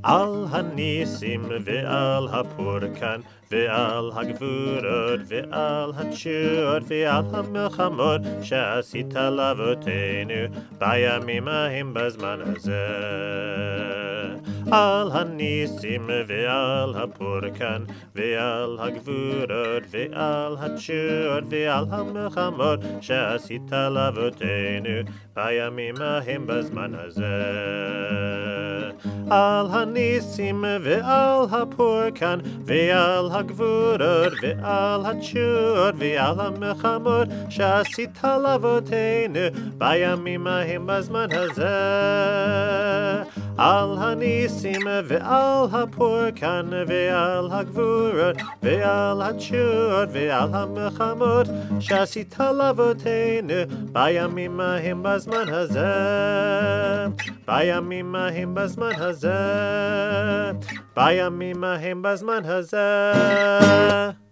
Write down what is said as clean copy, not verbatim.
על הניסים ועל הפורקן ועל הגבורות ועל התשועות ועל המלחמות שעשית לאבותינו בימים ההם בזמן הזה. על הניסים ועל הפורקן ועל הגבורות ועל התשועות ועל המלחמות שעשית לאבותינו בימים ההם בזמן הזה. על הניסים ועל הפורקן ועל הגבורות ועל התשועות ועל המלחמות שעשית לאבותינו בימים ההם בזמן הזה. על הניסים ועל הפורקן ועל הגבורות ועל התשועות ועל המלחמות שעשית לאבותינו בימים ההם בזמן הזה. בימים ההם בזמן הזה. בימים ההם בזמן הזה.